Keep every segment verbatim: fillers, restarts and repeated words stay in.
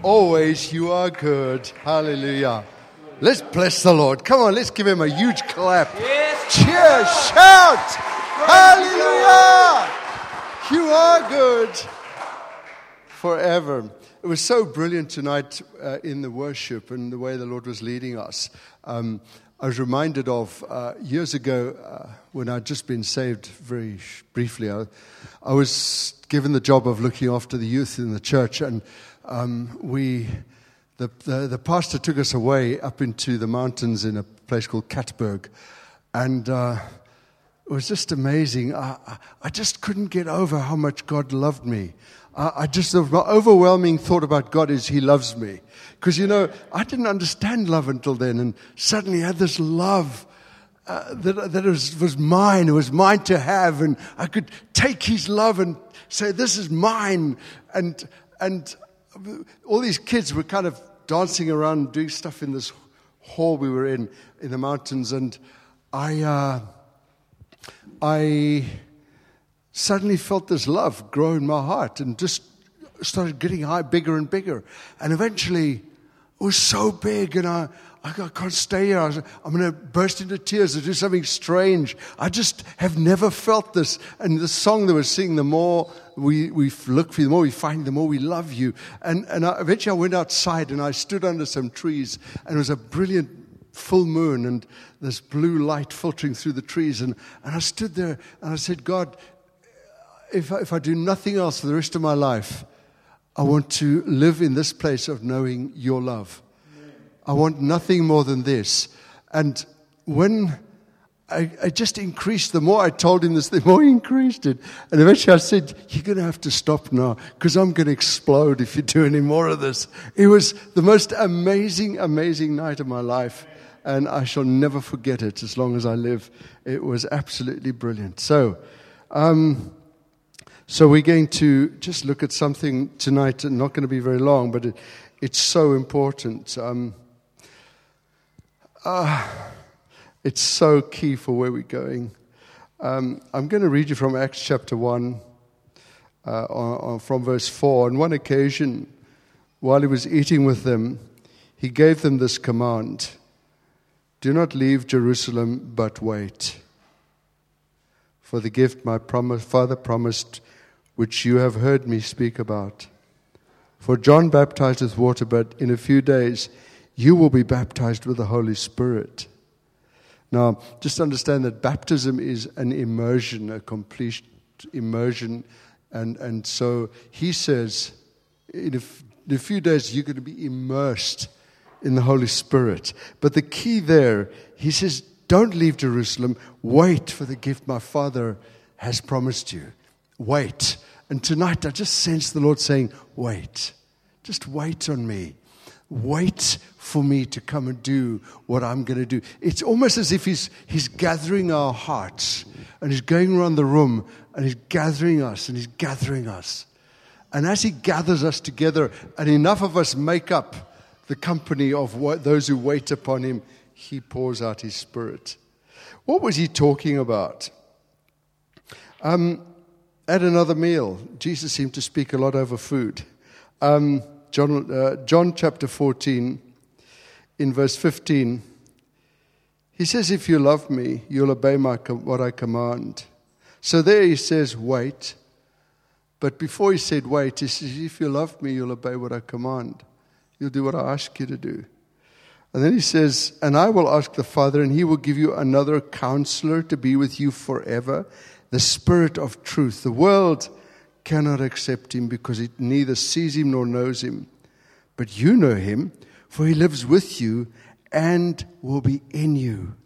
Always you are good. Hallelujah. Let's bless the Lord. Come on, let's give him a huge clap. Yes. Cheers, shout. Hallelujah. You are good forever. It was so brilliant tonight uh, in the worship and the way the Lord was leading us. Um, I was reminded of uh, years ago uh, when I'd just been saved very sh- briefly. I, I was given the job of looking after the youth in the church, and um, we, the, the the pastor took us away up into the mountains in a place called Katberg, and uh, it was just amazing. I, I, I just couldn't get over how much God loved me. I, I just, the overwhelming thought about God is He loves me. Because, you know, I didn't understand love until then, and suddenly I had this love uh, that, that was, was mine. It was mine to have, and I could take His love and say, this is mine. And and all these kids were kind of dancing around, doing stuff in this hall we were in, in the mountains, and I... Uh, I suddenly felt this love grow in my heart and just started getting high, bigger and bigger. And eventually, it was so big, and I, I can't stay here. I was, I'm going to burst into tears or do something strange. I just have never felt this. And the song they were singing, the more we, we look for you, the more we find, the more we love you. And, and I, eventually I went outside, and I stood under some trees, and it was a brilliant full moon and this blue light filtering through the trees, and, and I stood there and I said, God, if I, if I do nothing else for the rest of my life, I want to live in this place of knowing your love. Amen. I want nothing more than this. And when I, I just increased, the more I told him this, the more he increased it. And eventually I said, you're going to have to stop now, because I'm going to explode if you do any more of this. It was the most amazing, amazing night of my life. And I shall never forget it as long as I live. It was absolutely brilliant. So, um, so we're going to just look at something tonight, and not going to be very long, but it, it's so important. Um, uh, it's so key for where we're going. Um, I'm going to read you from Acts chapter one, uh, on, on, from verse four. On one occasion, while he was eating with them, he gave them this command: do not leave Jerusalem, but wait for the gift my promise, Father promised, which you have heard me speak about. For John baptized with water, but in a few days you will be baptized with the Holy Spirit. Now, just understand that baptism is an immersion, a complete immersion. And, and so he says, in a, in a few days you're going to be immersed in the Holy Spirit. But the key there, he says, don't leave Jerusalem. Wait for the gift my Father has promised you. Wait. And tonight I just sense the Lord saying, wait. Just wait on me. Wait for me to come and do what I'm going to do. It's almost as if he's, he's gathering our hearts, and he's going around the room, and he's gathering us, and he's gathering us. And as he gathers us together, and enough of us make up the company of what, those who wait upon him, he pours out his Spirit. What was he talking about? Um, at another meal, Jesus seemed to speak a lot over food. Um, John, uh, John chapter fourteen, in verse fifteen, he says, if you love me, you'll obey my what I command. So there he says, wait. But before he said wait, he says, if you love me, you'll obey what I command. You'll do what I ask you to do. And then he says, and I will ask the Father, and he will give you another counselor to be with you forever, the Spirit of truth. The world cannot accept him because it neither sees him nor knows him. But you know him, for he lives with you and will be in you.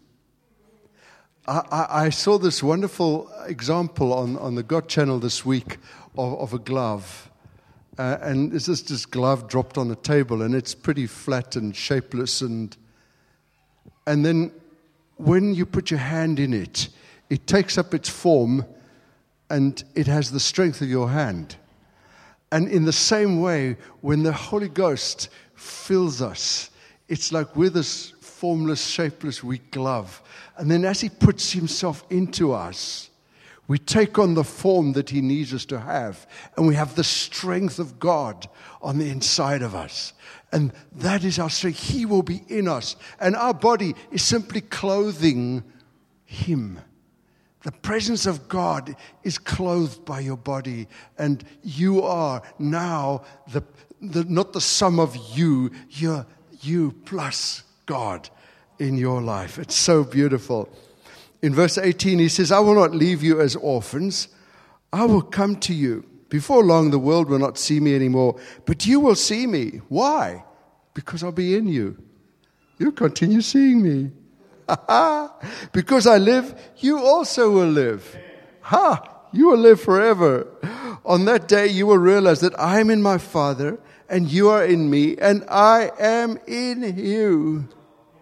I, I, I saw this wonderful example on, on the God channel this week of, of a glove. Uh, and it's just this glove dropped on the table, and it's pretty flat and shapeless. And and then when you put your hand in it, it takes up its form, and it has the strength of your hand. And in the same way, when the Holy Ghost fills us, it's like we're this formless, shapeless, weak glove. And then as he puts himself into us, We take on the form that He needs us to have. And we have the strength of God on the inside of us. And that is our strength. He will be in us. And our body is simply clothing Him. The presence of God is clothed by your body. And you are now the, the not the sum of you. You're you plus God in your life. It's so beautiful. In verse eighteen, He says, I will not leave you as orphans. I will come to you. Before long, the world will not see me anymore, but you will see me. Why? Because I'll be in you. You'll continue seeing me. Because I live, you also will live. Ha! You will live forever. On that day, you will realize that I am in my Father, and you are in me, and I am in you.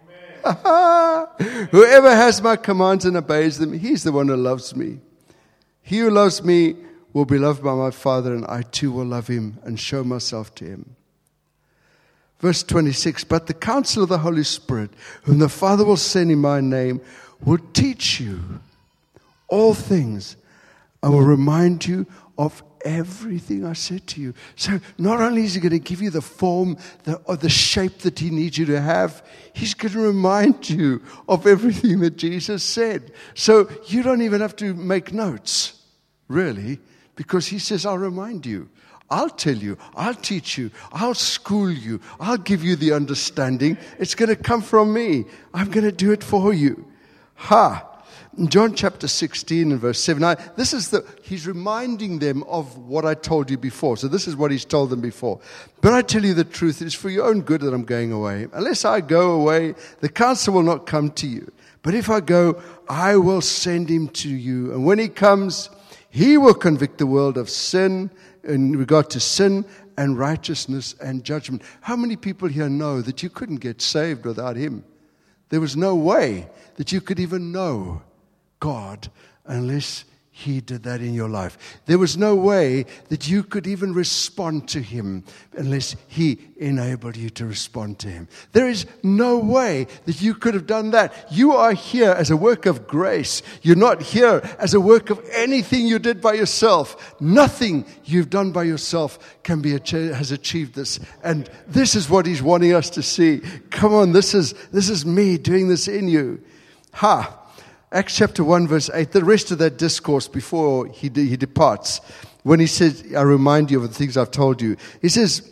Whoever has my commands and obeys them, he's the one who loves me. He who loves me will be loved by my Father, and I too will love him and show myself to him. Verse twenty-six, but the counsel of the Holy Spirit, whom the Father will send in my name, will teach you all things. I will remind you of everything I said to you. So not only is He going to give you the form the, or the shape that He needs you to have, He's going to remind you of everything that Jesus said. So you don't even have to make notes, really, because He says, I'll remind you. I'll tell you. I'll teach you. I'll school you. I'll give you the understanding. It's going to come from me. I'm going to do it for you. Ha! In John chapter sixteen and verse seven, I, this is the, He's reminding them of what I told you before. So this is what He's told them before. But I tell you the truth, it is for your own good that I'm going away. Unless I go away, the counsel will not come to you. But if I go, I will send him to you. And when he comes, he will convict the world of sin, in regard to sin and righteousness and judgment. How many people here know that you couldn't get saved without him? There was no way that you could even know God unless he did that in your life. There was no way that you could even respond to him unless he enabled you to respond to him. There is no way that you could have done that. You are here as a work of grace. You're not here as a work of anything you did by yourself. Nothing you've done by yourself can be has achieved this. And this is what he's wanting us to see. Come on, this is this is me doing this in you. Ha! Acts chapter one, verse eight, the rest of that discourse before he de- he departs, when he says, I remind you of the things I've told you, he says,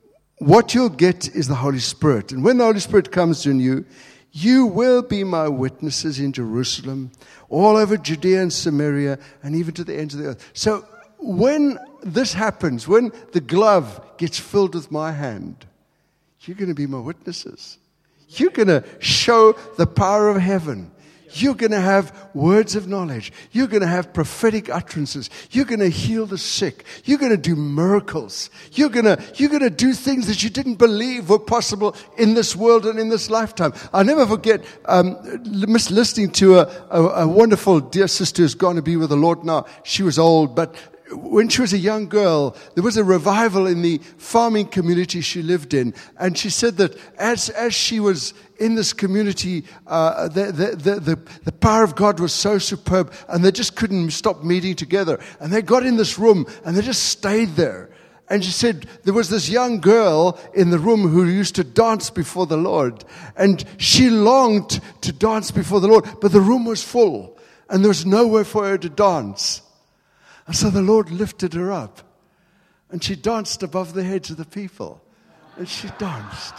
what you'll get is the Holy Spirit. And when the Holy Spirit comes in you, you will be my witnesses in Jerusalem, all over Judea and Samaria, and even to the ends of the earth. So when this happens, when the glove gets filled with my hand, you're going to be my witnesses. You're going to show the power of heaven. You're going to have words of knowledge. You're going to have prophetic utterances. You're going to heal the sick. You're going to do miracles. You're going to, you're going to do things that you didn't believe were possible in this world and in this lifetime. I'll never forget um, listening to a, a, a wonderful dear sister who's gone to be with the Lord now. She was old, but when she was a young girl, there was a revival in the farming community she lived in. And she said that as as she was in this community, uh, the, the, the, the, the power of God was so superb, and they just couldn't stop meeting together. And they got in this room, and they just stayed there. And she said there was this young girl in the room who used to dance before the Lord. And she longed to dance before the Lord, but the room was full, and there was nowhere for her to dance. And so the Lord lifted her up, and she danced above the heads of the people. And she danced.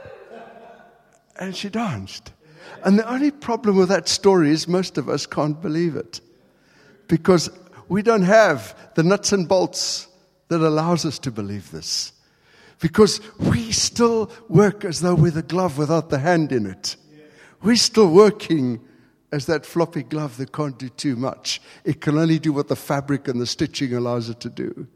And she danced. And the only problem with that story is most of us can't believe it, because we don't have the nuts and bolts that allows us to believe this. Because we still work as though we're the glove without the hand in it. We're still working as that floppy glove that can't do too much. It can only do what the fabric and the stitching allows it to do.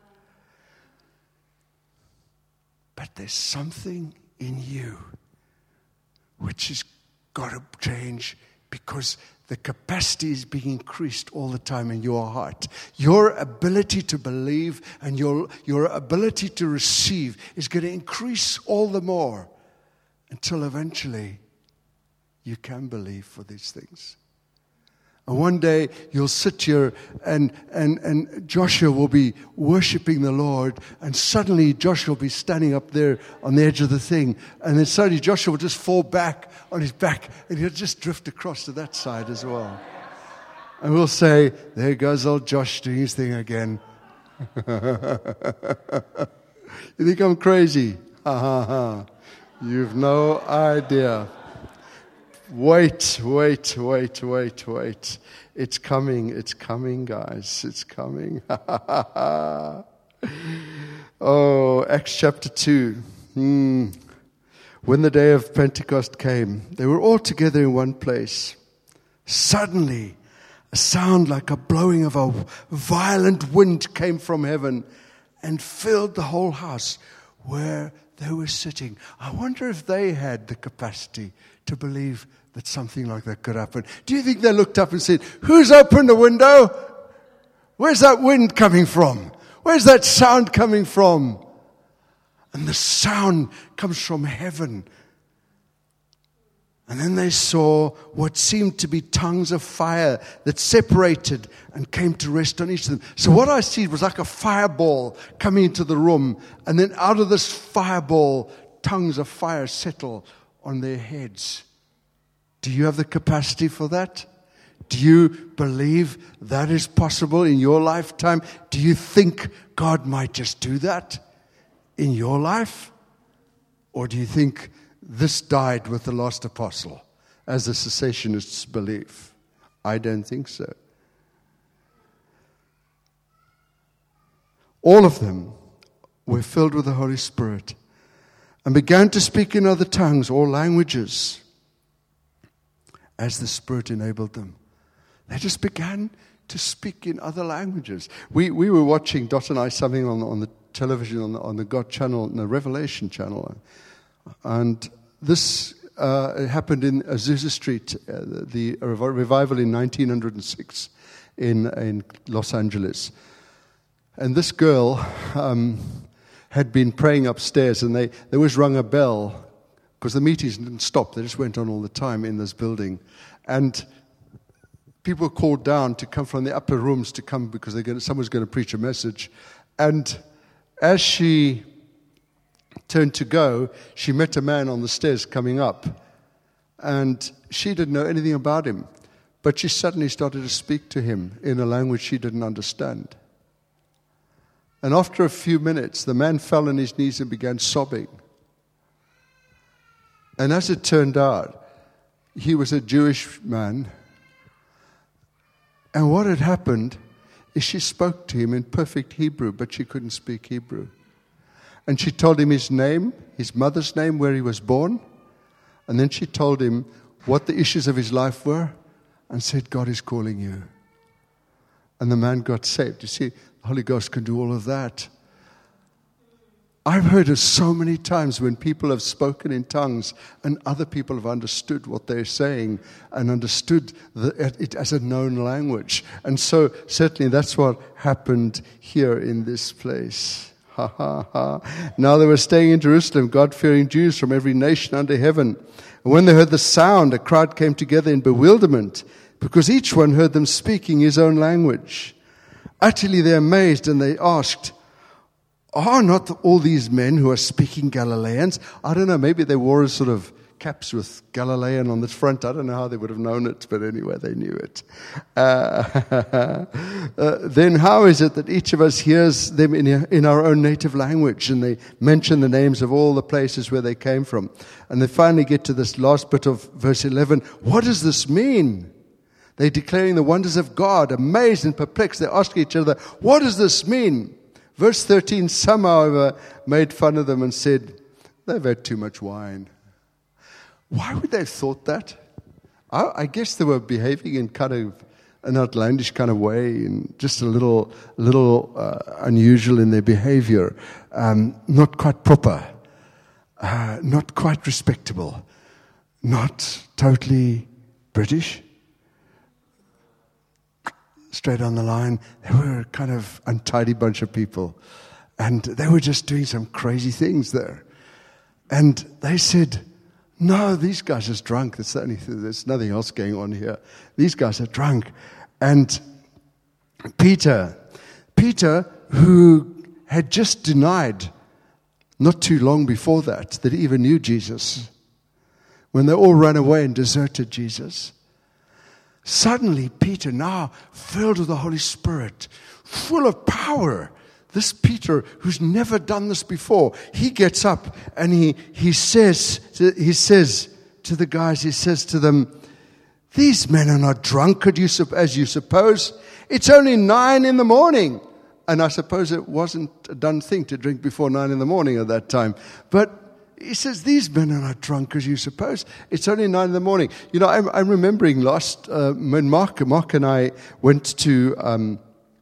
But there's something in you which has got to change, because the capacity is being increased all the time in your heart. Your ability to believe and your, your ability to receive is going to increase all the more until eventually you can believe for these things. And one day you'll sit here and, and, and Joshua will be worshiping the Lord, and suddenly Joshua will be standing up there on the edge of the thing, and then suddenly Joshua will just fall back on his back and he'll just drift across to that side as well. And we'll say, there goes old Josh doing his thing again. You think I'm crazy? Ha ha ha. You've no idea. Wait, wait, wait, wait, wait. It's coming, it's coming, guys. It's coming. Oh, Acts chapter two. Hmm. When the day of Pentecost came, they were all together in one place. Suddenly, a sound like a blowing of a violent wind came from heaven and filled the whole house where they were sitting. I wonder if they had the capacity to believe that something like that could happen. Do you think they looked up and said, who's opened the window? Where's that wind coming from? Where's that sound coming from? And the sound comes from heaven. And then they saw what seemed to be tongues of fire that separated and came to rest on each of them. So what I see was like a fireball coming into the room. And then out of this fireball, tongues of fire settle on their heads. Do you have the capacity for that? Do you believe that is possible in your lifetime? Do you think God might just do that in your life? Or do you think this died with the lost apostle, as the cessationists believe? I don't think so. All of them were filled with the Holy Spirit and began to speak in other tongues or languages as the Spirit enabled them. They just began to speak in other languages. We we were watching, Dot and I, something on, on the television, on the, on the God channel, the Revelation channel. And this uh, happened in Azusa Street, uh, the revival in nineteen oh six in, in Los Angeles. And this girl um, had been praying upstairs, and they, they always rung a bell, because the meetings didn't stop. They just went on all the time in this building. And people were called down to come from the upper rooms to come because they're going to, someone's going to preach a message. And as she turned to go, she met a man on the stairs coming up. And she didn't know anything about him. But she suddenly started to speak to him in a language she didn't understand. And after a few minutes, the man fell on his knees and began sobbing. And as it turned out, he was a Jewish man. And what had happened is she spoke to him in perfect Hebrew, but she couldn't speak Hebrew. And she told him his name, his mother's name, where he was born. And then she told him what the issues of his life were and said, God is calling you. And the man got saved. You see, the Holy Ghost can do all of that. I've heard it so many times when people have spoken in tongues and other people have understood what they're saying and understood the, it as a known language. And so certainly that's what happened here in this place. Ha ha ha. Now they were staying in Jerusalem, God-fearing Jews from every nation under heaven. And when they heard the sound, a crowd came together in bewilderment, because each one heard them speaking his own language. Utterly they amazed, and they asked, are not all these men who are speaking Galileans? I don't know, maybe they wore sort of caps with Galilean on the front. I don't know how they would have known it, but anyway, they knew it. Uh, uh, then how is it that each of us hears them in, in our own native language? And they mention the names of all the places where they came from. And they finally get to this last bit of verse eleven. What does this mean? They're declaring the wonders of God, amazed and perplexed. They ask each other, what does this mean? Verse thirteen, some, however, made fun of them and said, they've had too much wine. Why would they have thought that? I, I guess they were behaving in kind of an outlandish kind of way, and just a little, little uh, unusual in their behavior, um, not quite proper, uh, not quite respectable, not totally British. Straight on the line, they were a kind of untidy bunch of people. And they were just doing some crazy things there. And they said, no, these guys are drunk. That's the only thing. There's nothing else going on here. These guys are drunk. And Peter, Peter, who had just denied not too long before that, that he even knew Jesus, when they all ran away and deserted Jesus, suddenly Peter, now filled with the Holy Spirit, full of power, this Peter, who's never done this before, he gets up and he, he says, to, he says to the guys, he says to them, these men are not drunk as you suppose. It's only nine in the morning. And I suppose it wasn't a done thing to drink before nine in the morning at that time. But he says, these men are not drunk as you suppose. It's only nine in the morning. You know, I'm, I'm remembering last, uh, when Mark, Mark and I went to... Um,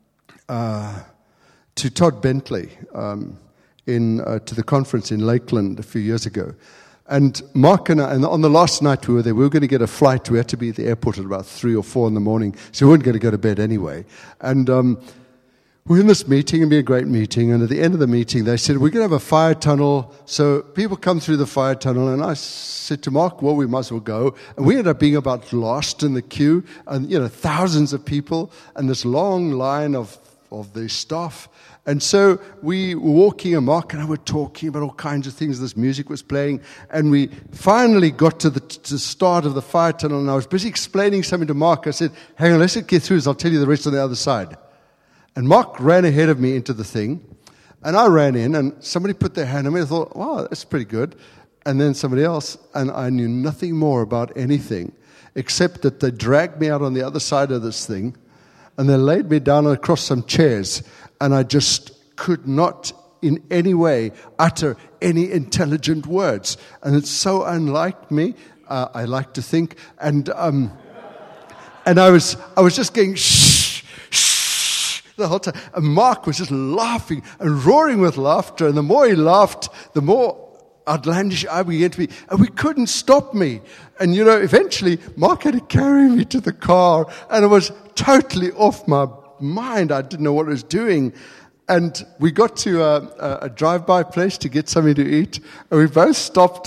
uh, to Todd Bentley um, in uh, to the conference in Lakeland a few years ago. And Mark and I, and on the last night we were there, we were going to get a flight. We had to be at the airport at about three or four in the morning, so we weren't going to go to bed anyway. And um, we were in this meeting, it'd be a great meeting, and at the end of the meeting they said, we're going to have a fire tunnel, so people come through the fire tunnel, and I said to Mark, well, we might as well go. And we ended up being about last in the queue, and, you know, thousands of people, and this long line of of the staff. And so we were walking, and Mark and I were talking about all kinds of things. This music was playing, and we finally got to the, to the start of the fire tunnel, and I was busy explaining something to Mark. I said, hang on, let's get through this. I'll tell you the rest on the other side. And Mark ran ahead of me into the thing, and I ran in, and somebody put their hand on me. I thought, wow, that's pretty good. And then somebody else, and I knew nothing more about anything, except that they dragged me out on the other side of this thing, and they laid me down across some chairs, and I just could not in any way utter any intelligent words. And it's so unlike me, uh, I like to think. And um, and I was I was just going, shh, shh, the whole time. And Mark was just laughing and roaring with laughter. And the more he laughed, the more outlandish I began to be. And we couldn't stop me. And, you know, eventually, Mark had to carry me to the car, and it was totally off my mind. I didn't know what I was doing. And we got to a, a drive-by place to get something to eat, and we both stopped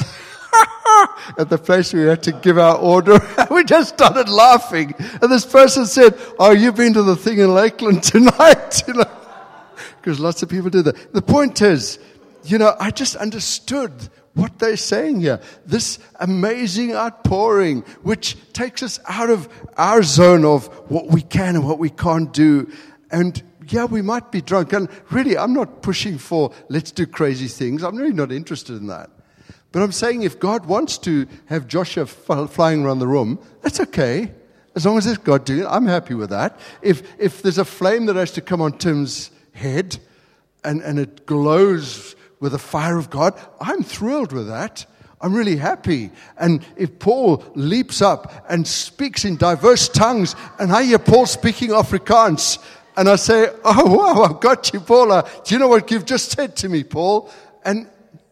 at the place we had to give our order. And we just started laughing. And this person said, oh, you've been to the thing in Lakeland tonight, you know, because lots of people do that. The point is, you know, I just understood what they're saying here. This amazing outpouring, which takes us out of our zone of what we can and what we can't do. And yeah, we might be drunk. And really, I'm not pushing for let's do crazy things. I'm really not interested in that. But I'm saying if God wants to have Joshua f- flying around the room, that's okay. As long as it's God doing it, I'm happy with that. If if there's a flame that has to come on Tim's head and, and it glows with the fire of God, I'm thrilled with that. I'm really happy. And if Paul leaps up and speaks in diverse tongues, and I hear Paul speaking Afrikaans, and I say, oh, wow, I've got you, Paul. Uh, do you know what you've just said to me, Paul? And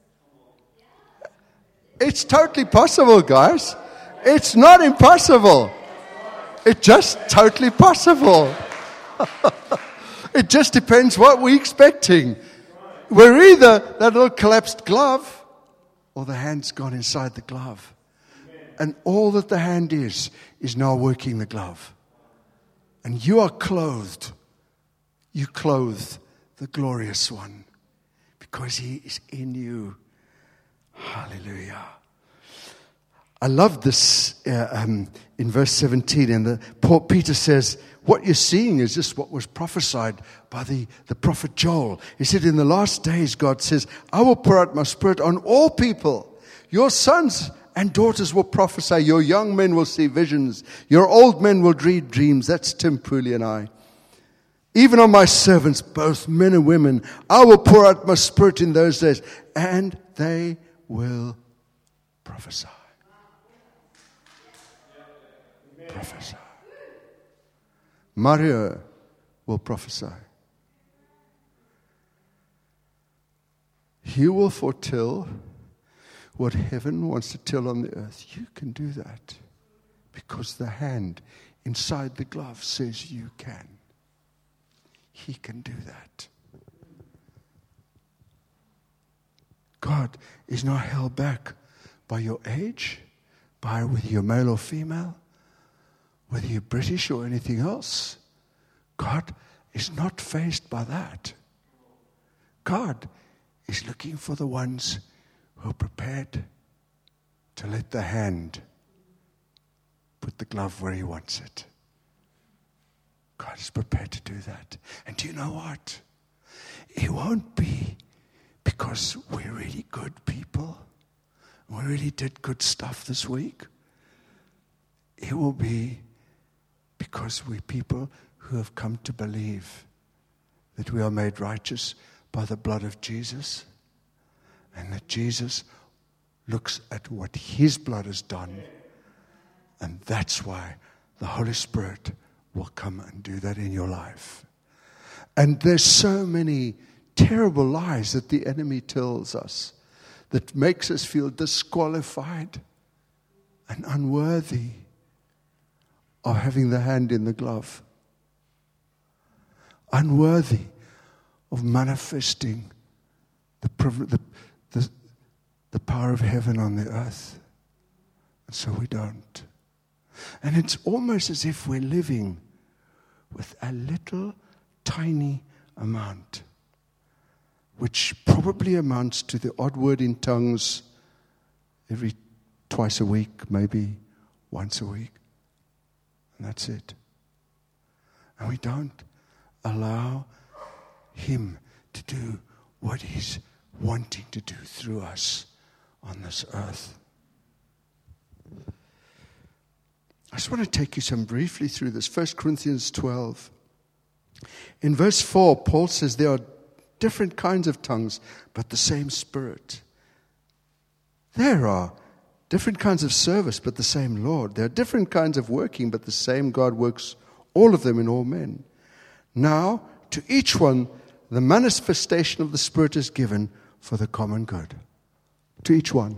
it's totally possible, guys. It's not impossible. It's just totally possible. It just depends what we're expecting. We're either that little collapsed glove, or the hand's gone inside the glove. And all that the hand is, is now working the glove. And you are clothed. You clothe the glorious one, because he is in you. Hallelujah. I love this uh, um, in verse seventeen. And the, Paul, Peter says, what you're seeing is just what was prophesied by the, the prophet Joel. He said, in the last days, God says, I will pour out my spirit on all people. Your sons and daughters will prophesy. Your young men will see visions. Your old men will dream dreams. That's Tim Pooley and I. Even on my servants, both men and women, I will pour out my spirit in those days, and they will prophesy. Prophesy. Mario will prophesy. He will foretell what heaven wants to tell on the earth. You can do that because the hand inside the glove says you can. He can do that. God is not held back by your age, by whether you're male or female, whether you're British or anything else. God is not fazed by that. God is looking for the ones who are prepared to let the hand put the glove where he wants it. God is prepared to do that. And do you know what? It won't be because we're really good people. We really did good stuff this week. It will be because we're people who have come to believe that we are made righteous by the blood of Jesus, and that Jesus looks at what his blood has done, and that's why the Holy Spirit will come and do that in your life. And there's so many terrible lies that the enemy tells us that makes us feel disqualified and unworthy of having the hand in the glove, unworthy of manifesting the, the, the, the power of heaven on the earth. And so we don't. And it's almost as if we're living with a little tiny amount, which probably amounts to the odd word in tongues every twice a week, maybe once a week. And that's it. And we don't allow him to do what he's wanting to do through us on this earth. I just want to take you some briefly through this. First Corinthians twelve. In verse four, Paul says there are different kinds of tongues, but the same Spirit. There are different kinds of service, but the same Lord. There are different kinds of working, but the same God works all of them in all men. Now, to each one, the manifestation of the Spirit is given for the common good. To each one.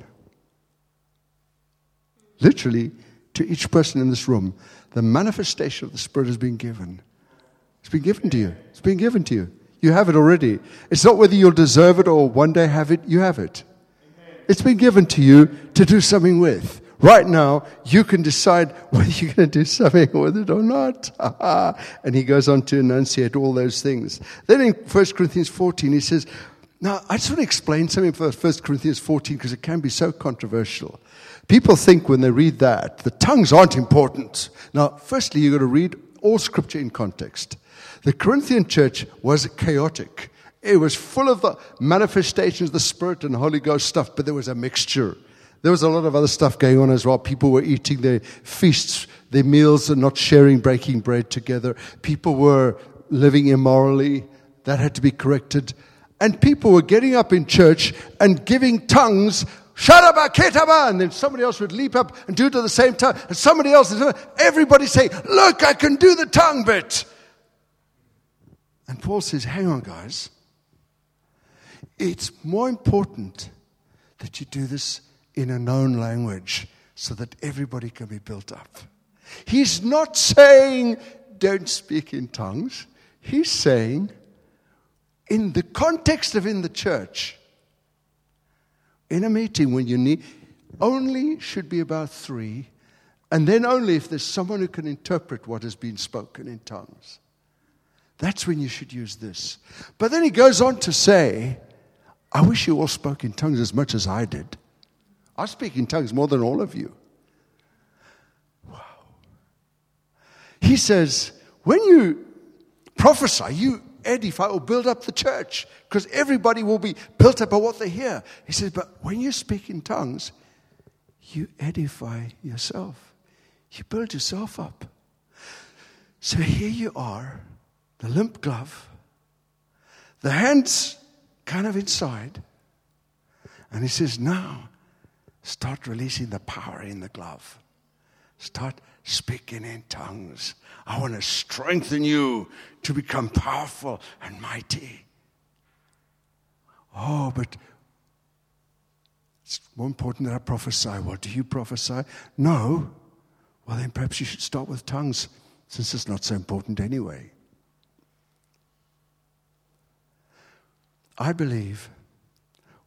Literally, to each person in this room, the manifestation of the Spirit has been given. It's been given to you. It's been given to you. You have it already. It's not whether you'll deserve it or one day have it. You have it. It's been given to you to do something with. Right now, you can decide whether you're going to do something with it or not. And he goes on to enunciate all those things. Then in First Corinthians fourteen, he says, now, I just want to explain something for First Corinthians fourteen because it can be so controversial. People think when they read that, the tongues aren't important. Now, firstly, you've got to read all Scripture in context. The Corinthian church was chaotic. It was full of the manifestations of the Spirit and Holy Ghost stuff, but there was a mixture. There was a lot of other stuff going on as well. People were eating their feasts, their meals, and not sharing, breaking bread together. People were living immorally. That had to be corrected. And people were getting up in church and giving tongues, Sharaba, Ketaba, and then somebody else would leap up and do it at the same time. And somebody else, everybody say, look, I can do the tongue bit. And Paul says, hang on, guys. It's more important that you do this in a known language so that everybody can be built up. He's not saying don't speak in tongues. He's saying in the context of in the church, in a meeting when you need, only should be about three, and then only if there's someone who can interpret what has been spoken in tongues. That's when you should use this. But then he goes on to say, I wish you all spoke in tongues as much as I did. I speak in tongues more than all of you. Wow. He says, when you prophesy, you edify or build up the church because everybody will be built up by what they hear. He says, but when you speak in tongues, you edify yourself. You build yourself up. So here you are, the limp glove, the hands kind of inside. And he says, now, start releasing the power in the glove. Start speaking in tongues. I want to strengthen you to become powerful and mighty. Oh, but it's more important that I prophesy. Well, do you prophesy? No. Well, then perhaps you should start with tongues, since it's not so important anyway.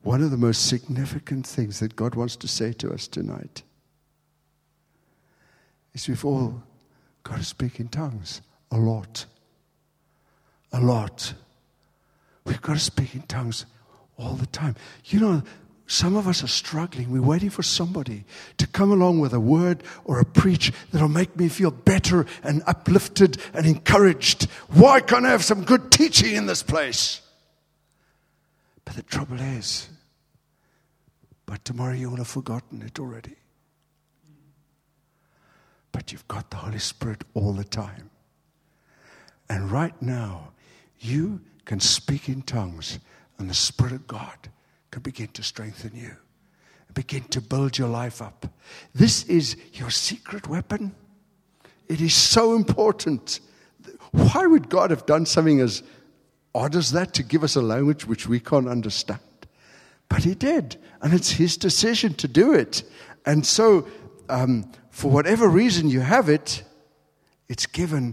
one of the most significant things that God wants to say to us tonight is we've all got to speak in tongues a lot. A lot. We've got to speak in tongues all the time. You know, some of us are struggling. We're waiting for somebody to come along with a word or a preach that'll make me feel better and uplifted and encouraged. Why can't I have some good teaching in this place? But the trouble is, by tomorrow you will have forgotten it already. But you've got the Holy Spirit all the time. And right now, you can speak in tongues, and the Spirit of God can begin to strengthen you, begin to build your life up. This is your secret weapon. It is so important. Why would God have done something as odd as that to give us a language which we can't understand? But He did, and it's His decision to do it. And so, um, for whatever reason you have it, it's given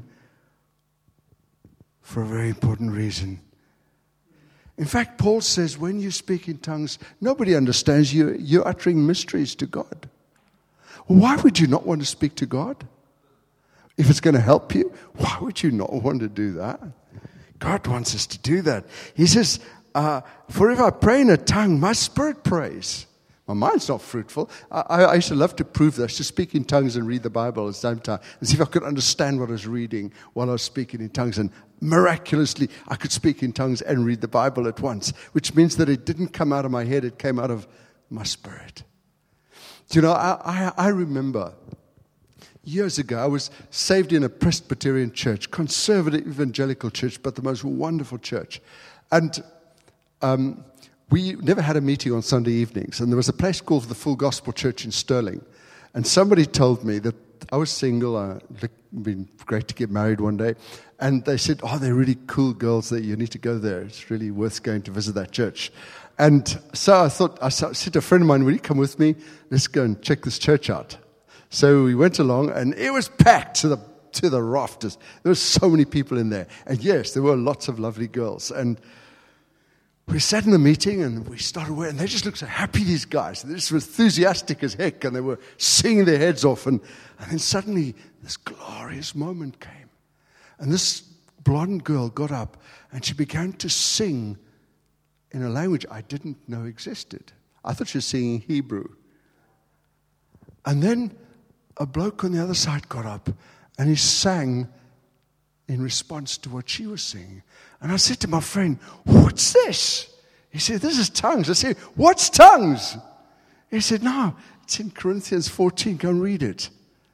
for a very important reason. In fact, Paul says when you speak in tongues, nobody understands you. You're uttering mysteries to God. Why would you not want to speak to God? If it's going to help you, why would you not want to do that? God wants us to do that. He says, uh, for if I pray in a tongue, my spirit prays. My mind's not fruitful. I, I used to love to prove that. I used to speak in tongues and read the Bible at the same time and see if I could understand what I was reading while I was speaking in tongues. And miraculously, I could speak in tongues and read the Bible at once, which means that it didn't come out of my head. It came out of my spirit. Do you know, I, I, I remember years ago, I was saved in a Presbyterian church, conservative evangelical church, but the most wonderful church. And um we never had a meeting on Sunday evenings, and there was a place called the Full Gospel Church in Sterling. And somebody told me that I was single, uh, it'd been great to get married one day, and they said, oh, they're really cool girls there, you need to go there. It's really worth going to visit that church. And so I thought, I said to a friend of mine, will you come with me? Let's go and check this church out. So we went along, and it was packed to the to the rafters. There were so many people in there. And yes, there were lots of lovely girls. And we sat in the meeting and we started away, and they just looked so happy, these guys. They just were enthusiastic as heck, and they were singing their heads off. And, and then suddenly this glorious moment came. And this blonde girl got up and she began to sing in a language I didn't know existed. I thought she was singing Hebrew. And then a bloke on the other side got up and he sang in response to what she was singing. And I said to my friend, what's this? He said, this is tongues. I said, what's tongues? He said, no, it's in Corinthians fourteen. Go and read it.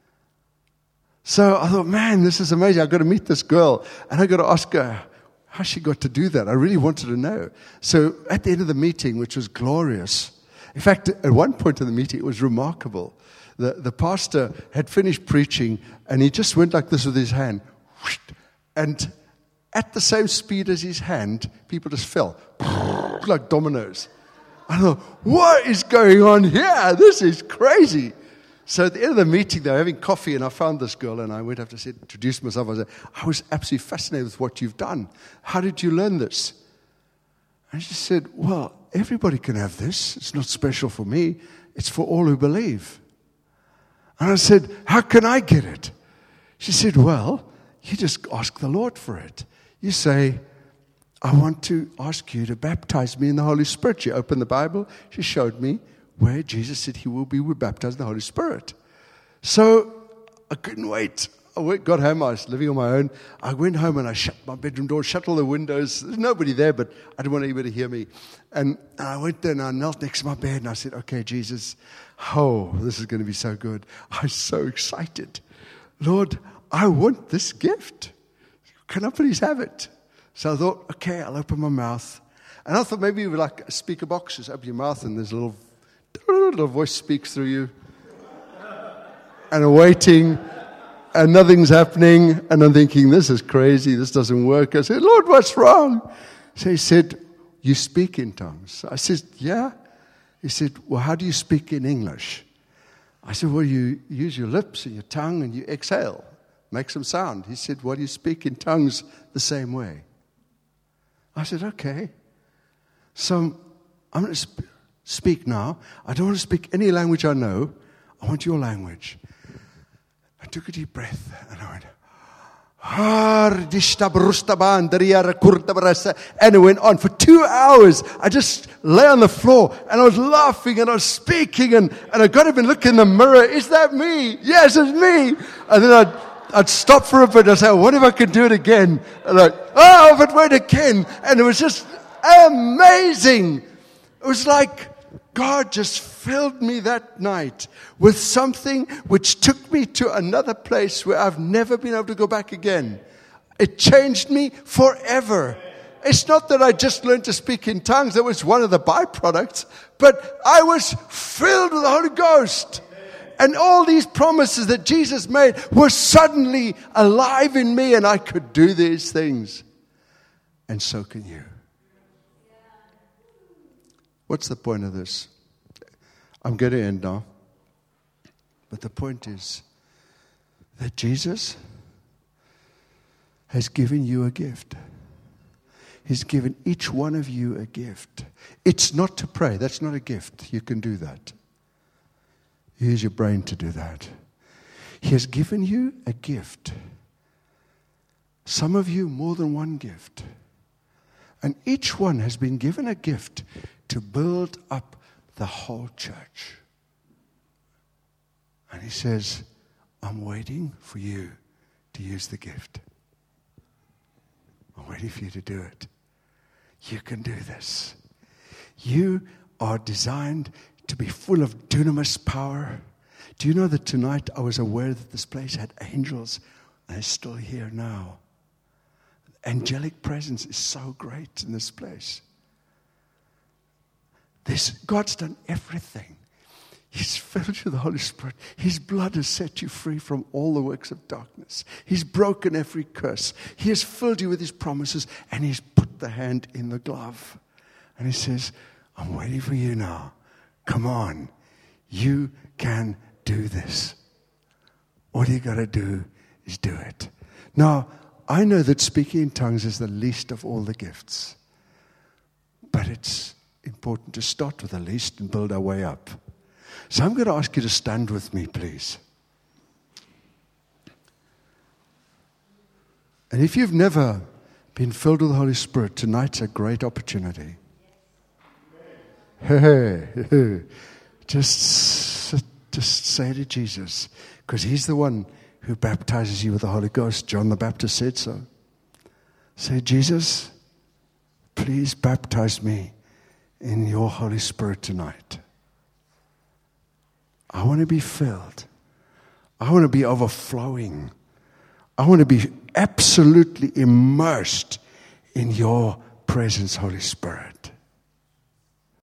So I thought, man, this is amazing. I've got to meet this girl. And I've got to ask her how she got to do that. I really wanted to know. So at the end of the meeting, which was glorious. In fact, at one point in the meeting, it was remarkable. The, the pastor had finished preaching, and he just went like this with his hand. And at the same speed as his hand, people just fell like dominoes. I thought, what is going on here? This is crazy. So at the end of the meeting, they were having coffee, and I found this girl, and I went up to say, introduce myself. I said, I was absolutely fascinated with what you've done. How did you learn this? And she said, well, everybody can have this. It's not special for me. It's for all who believe. And I said, how can I get it? She said, well, you just ask the Lord for it. You say, I want to ask you to baptize me in the Holy Spirit. She opened the Bible. She showed me where Jesus said he will be baptized in the Holy Spirit. So I couldn't wait. I went, got home. I was living on my own. I went home and I shut my bedroom door, shut all the windows. There's nobody there, but I didn't want anybody to hear me. And I went there and I knelt next to my bed and I said, okay, Jesus, oh, this is going to be so good. I was so excited. Lord, I want this gift. Can I please have it? So I thought, okay, I'll open my mouth. And I thought maybe you would like a speaker box. Just open your mouth and there's a little, little voice speaks through you. And I'm waiting and nothing's happening. And I'm thinking, this is crazy. This doesn't work. I said, Lord, what's wrong? So he said, you speak in tongues. I said, yeah. He said, well, how do you speak in English? I said, well, you use your lips and your tongue and you exhale. Make some sound. He said, well, you speak in tongues the same way. I said, okay. So I'm going to sp- speak now. I don't want to speak any language I know. I want your language. I took a deep breath and I went, and it went on for two hours. I just lay on the floor and I was laughing and I was speaking and, and I got up and look in the mirror. Is that me? Yes, it's me. And then I'd, I'd stop for a bit and I'd say, oh, what if I could do it again? And like, oh, but wait again. And it was just amazing. It was like God just filled me that night with something which took me to another place where I've never been able to go back again. It changed me forever. It's not that I just learned to speak in tongues. That was one of the byproducts. But I was filled with the Holy Ghost. And all these promises that Jesus made were suddenly alive in me, and I could do these things. And so can you. What's the point of this? I'm going to end now. But the point is that Jesus has given you a gift. He's given each one of you a gift. It's not to pray. That's not a gift. You can do that. Use your brain to do that. He has given you a gift. Some of you more than one gift. And each one has been given a gift to build up the whole church. And he says, I'm waiting for you to use the gift. I'm waiting for you to do it. You can do this. You are designed to be full of dunamis power. Do you know that tonight I was aware that this place had angels and they're still here now? Angelic presence is so great in this place. This, God's done everything. He's filled you with the Holy Spirit. His blood has set you free from all the works of darkness. He's broken every curse. He has filled you with His promises, and He's put the hand in the glove. And He says, I'm waiting for you now. Come on. You can do this. All you got to do is do it. Now, I know that speaking in tongues is the least of all the gifts. But it's important to start with the least and build our way up. So I'm going to ask you to stand with me, please. And if you've never been filled with the Holy Spirit, tonight's a great opportunity. Hey, hey, just, just say to Jesus, because He's the one who baptizes you with the Holy Ghost. John the Baptist said so. Say, Jesus, please baptize me in your Holy Spirit tonight. I want to be filled. I want to be overflowing. I want to be absolutely immersed in your presence, Holy Spirit.